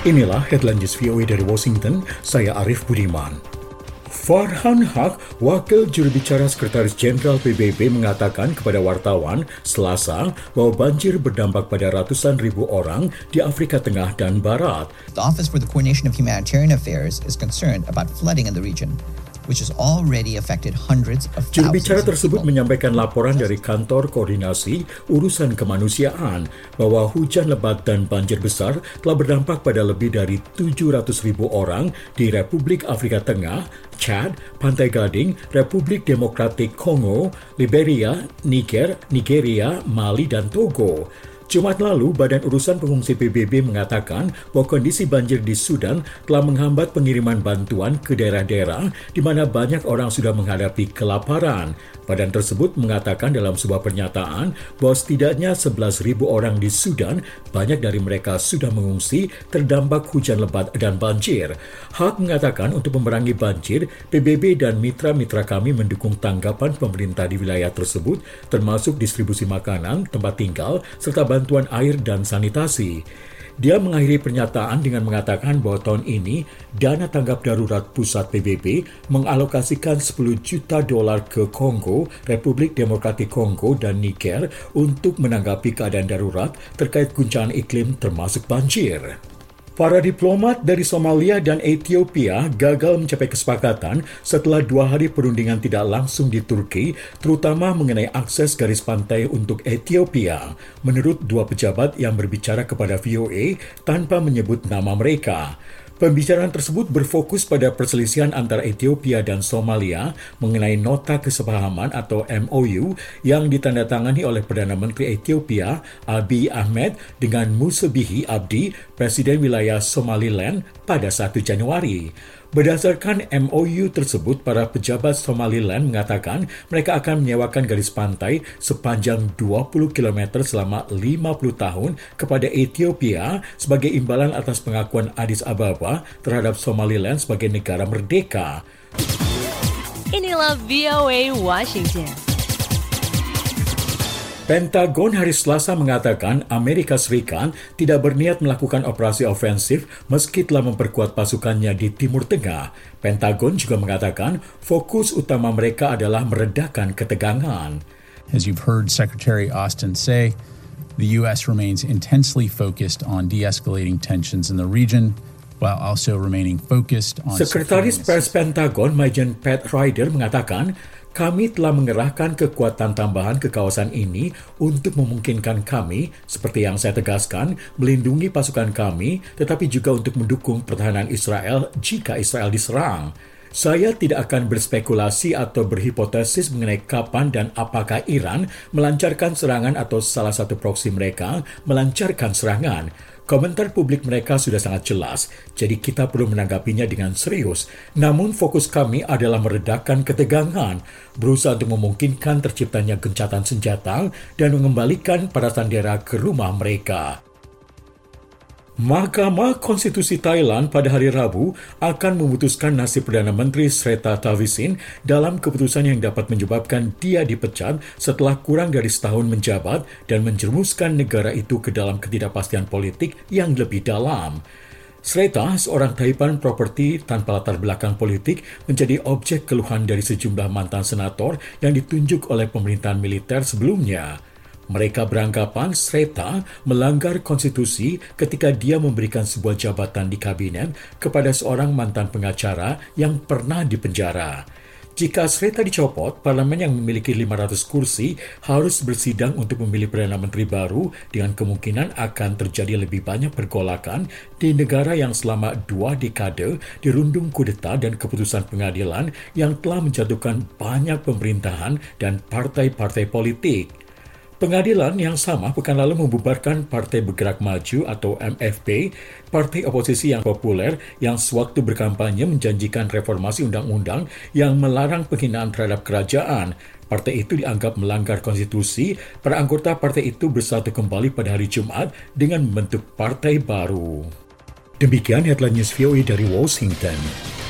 Inilah headline news VOA dari Washington, saya Arif Budiman. Farhan Haq, wakil jurubicara Sekretaris Jenderal PBB mengatakan kepada wartawan Selasa bahwa banjir berdampak pada ratusan ribu orang di Afrika Tengah dan Barat. The Office for the Coordination of Humanitarian Affairs is concerned about flooding in the region, which has already affected hundreds of thousands. Jurubicara tersebut menyampaikan laporan dari Kantor Koordinasi Urusan Kemanusiaan bahwa hujan lebat dan banjir besar telah berdampak pada lebih dari 700.000 orang di Republik Afrika Tengah, Chad, Pantai Gading, Republik Demokratik Kongo, Liberia, Niger, Nigeria, Mali, dan Togo. Jumat lalu, Badan Urusan Pengungsi PBB mengatakan bahwa kondisi banjir di Sudan telah menghambat pengiriman bantuan ke daerah-daerah di mana banyak orang sudah menghadapi kelaparan. Badan tersebut mengatakan dalam sebuah pernyataan bahwa setidaknya 11.000 orang di Sudan, banyak dari mereka sudah mengungsi terdampak hujan lebat dan banjir. Haq mengatakan untuk memerangi banjir, PBB dan mitra-mitra kami mendukung tanggapan pemerintah di wilayah tersebut, termasuk distribusi makanan, tempat tinggal, serta bantuan air dan sanitasi. Dia mengakhiri pernyataan dengan mengatakan bahwa tahun ini dana tanggap darurat pusat PBB mengalokasikan $10 juta ke Kongo, Republik Demokratik Kongo, dan Niger untuk menanggapi keadaan darurat terkait guncangan iklim termasuk banjir. Para diplomat dari Somalia dan Ethiopia gagal mencapai kesepakatan setelah 2 hari perundingan tidak langsung di Turki, terutama mengenai akses garis pantai untuk Ethiopia, menurut 2 pejabat yang berbicara kepada VOA tanpa menyebut nama mereka. Pembicaraan tersebut berfokus pada perselisihan antara Ethiopia dan Somalia mengenai nota kesepahaman atau MOU yang ditandatangani oleh Perdana Menteri Ethiopia Abiy Ahmed dengan Musa Bihi Abdi, Presiden wilayah Somaliland pada 1 Januari. Berdasarkan MOU tersebut, para pejabat Somaliland mengatakan mereka akan menyewakan garis pantai sepanjang 20 km selama 50 tahun kepada Ethiopia sebagai imbalan atas pengakuan Addis Ababa terhadap Somaliland sebagai negara merdeka. Inilah VOA Washington. Pentagon hari Selasa mengatakan Amerika Serikat tidak berniat melakukan operasi ofensif meski telah memperkuat pasukannya di Timur Tengah. Pentagon juga mengatakan fokus utama mereka adalah meredakan ketegangan. As you've heard Secretary Austin say, the U.S. remains intensely focused on de-escalating tensions in the region, while also remaining focused on... Sekretaris Pers Pentagon, Majen Pat Ryder mengatakan, kami telah mengerahkan kekuatan tambahan ke kawasan ini untuk memungkinkan kami, seperti yang saya tegaskan, melindungi pasukan kami, tetapi juga untuk mendukung pertahanan Israel jika Israel diserang. Saya tidak akan berspekulasi atau berhipotesis mengenai kapan dan apakah Iran melancarkan serangan atau salah satu proksi mereka melancarkan serangan. Komentar publik mereka sudah sangat jelas, jadi kita perlu menanggapinya dengan serius. Namun fokus kami adalah meredakan ketegangan, berusaha untuk memungkinkan terciptanya gencatan senjata dan mengembalikan para sandera ke rumah mereka. Mahkamah Konstitusi Thailand pada hari Rabu akan memutuskan nasib Perdana Menteri Srettha Thavisin dalam keputusan yang dapat menyebabkan dia dipecat setelah kurang dari setahun menjabat dan menjerumuskan negara itu ke dalam ketidakpastian politik yang lebih dalam. Srettha, seorang taipan properti tanpa latar belakang politik, menjadi objek keluhan dari sejumlah mantan senator yang ditunjuk oleh pemerintahan militer sebelumnya. Mereka beranggapan Srettha melanggar konstitusi ketika dia memberikan sebuah jabatan di kabinet kepada seorang mantan pengacara yang pernah dipenjara. Jika Srettha dicopot, parlemen yang memiliki 500 kursi harus bersidang untuk memilih Perdana Menteri baru dengan kemungkinan akan terjadi lebih banyak pergolakan di negara yang selama 2 dekade dirundung kudeta dan keputusan pengadilan yang telah menjatuhkan banyak pemerintahan dan partai-partai politik. Pengadilan yang sama pekan lalu membubarkan Partai Bergerak Maju atau MFP, partai oposisi yang populer yang sewaktu berkampanye menjanjikan reformasi undang-undang yang melarang penghinaan terhadap kerajaan. Partai itu dianggap melanggar konstitusi. Para anggota partai itu bersatu kembali pada hari Jumat dengan membentuk partai baru. Demikian headline news VOA dari Washington.